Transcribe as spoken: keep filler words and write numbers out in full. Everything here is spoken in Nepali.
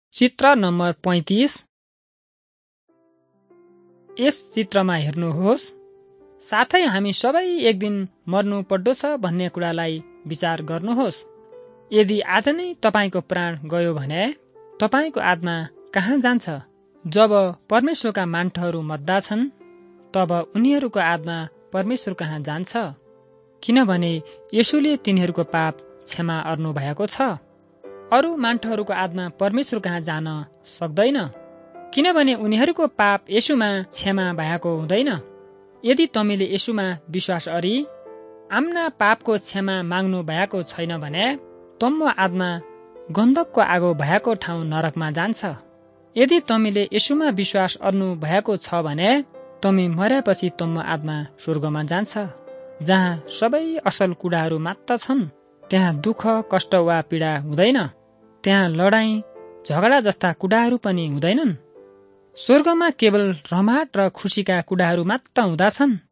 चित्र नम्बर पैँतिस। यस चित्रमा हेर्नुहोस्, साथै हामी सबै एक दिन मर्नु पर्दो छ भन्ने कुरालाई विचार गर्नुहोस्। यदि आज नै तपाईको प्राण गयो भने तपाईको आत्मा कहाँ जान्छ? जब परमेश्वरका मान्छेहरू मर्दा छन् तब उनीहरूको आत्मा परमेश्वर कहाँ जान्छ, किनभने येशूले तिनीहरूको पाप क्षमा गर्नु भएको छ। अरू मान्छेहरूको आत्मा परमेश्वर कहाँ जान सक्दैन, किनभने उनीहरूको पाप येशूमा क्षमा भएको हुँदैन। यदि तपाईले येशूमा विश्वास गरी आफ्ना पापको क्षमा माग्नु भएको छैन भने तम्म आत्मा गन्धकको आगो भएको ठाउँ नरकमा जान्छ। यदि तपाईले येशूमा विश्वास गर्नु भएको छ भने तपाई मरेपछि तम्म आत्मा स्वर्गमा जान्छ, जहाँ सबै असल कुराहरू मात्र छन्। त्यहाँ दुःख, कष्ट वा पीडा हुँदैन। त्यहाँ लडाईँ, झगडा जस्ता कुराहरू पनि हुँदैनन्। स्वर्गमा केवल रमाट र खुसीका कुराहरू मात्र हुँदछन्।